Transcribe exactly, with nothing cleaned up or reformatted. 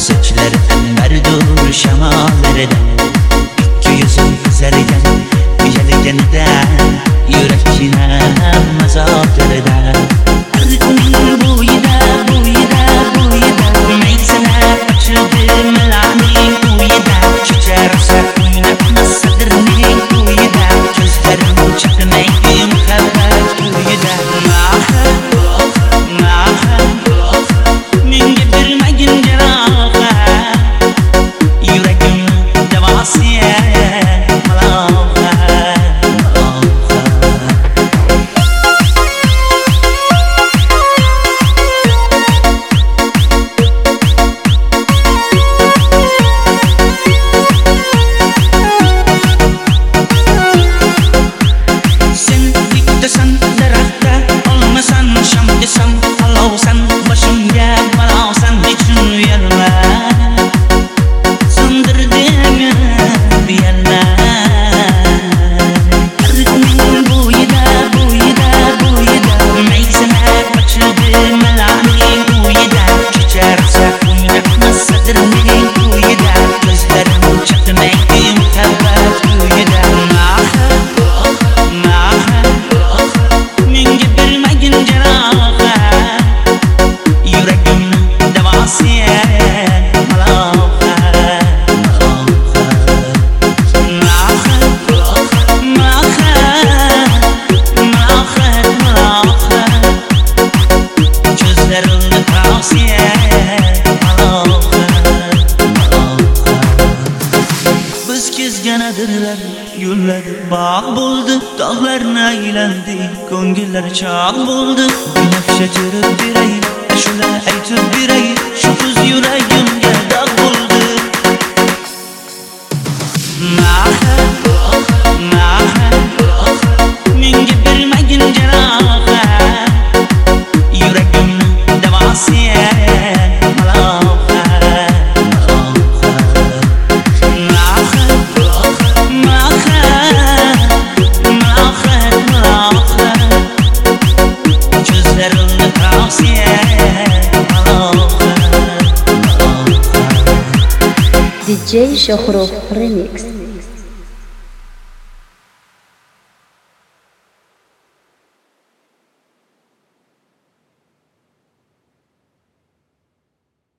sochlar anbardur shamollarida, ikki yuzim qizargan uyalganida, yurak kinam mazotlarida. Arqning bo'yida, bo'yida, bo'yida maysalar ochildi milaning bo'yida, kecharsa o'ynab sadirning bo'yida, ko'zlarim chaqnaydi muhabbat bo'yida. Menga bermagin jarohat, yuragimni davosiya yo'llar bog' bo'ldi, tog'larni aylandi, ko'ngillar chog' bo'ldi. Binafsha chirib beray, ashula aytib beray, shu qiz yuragimga dog' bo'ldi. Menga bermagin jarohat, yuragimni davosiya ди джей Shohrukh Remix.